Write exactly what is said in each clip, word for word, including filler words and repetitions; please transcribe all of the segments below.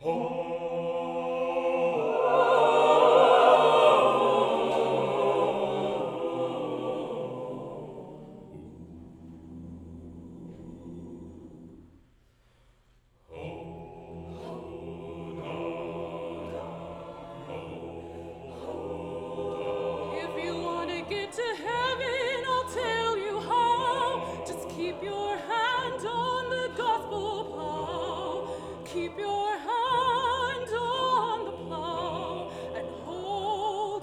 Keep your hand on the plow and hold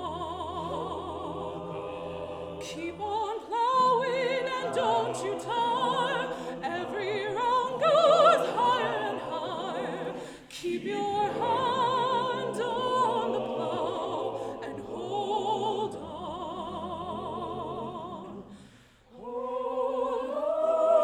on. Keep on plowing and don't you tire. Every round goes higher and higher. Keep your hand on the plow and hold on. Hold on.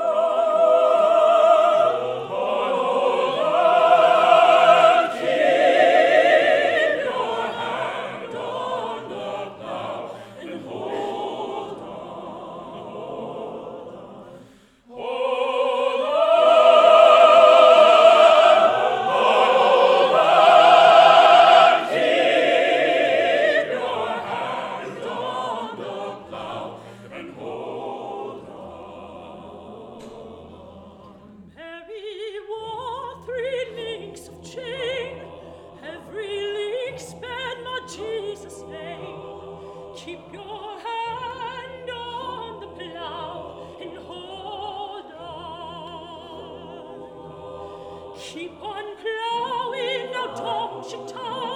Jesus' name. Keep your hand on the plow and hold on. Keep on plowing, now don't you tire.